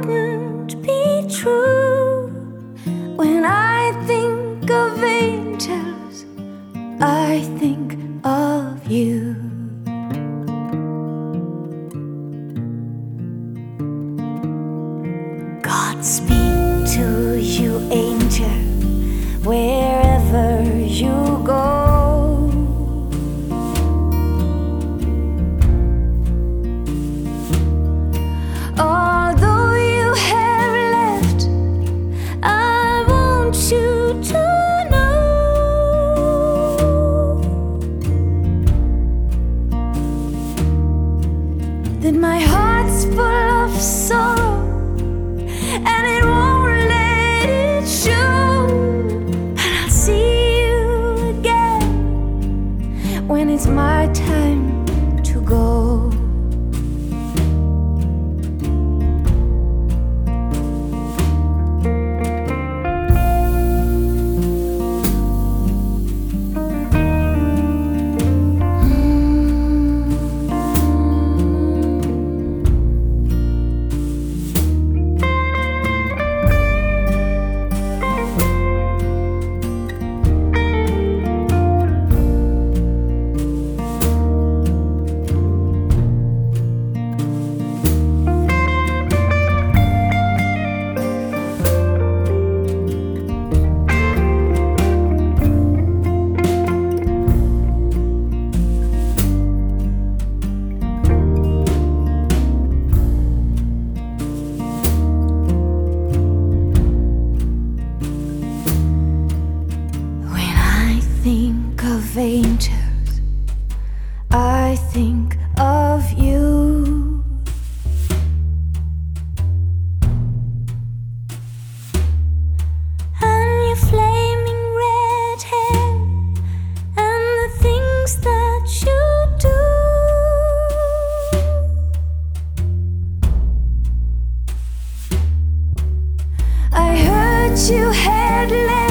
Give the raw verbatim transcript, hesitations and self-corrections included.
couldn't be true. When I think of angels, I think of you. Godspeed to you, angel, wherever you go. Although you have left, I want you to know that my heart's full of sorrow, and it won't let it show. And I'll see you again when it's my time to go. Think of angels, I think of you. And your flaming red hair, and the things that you do. I heard you had left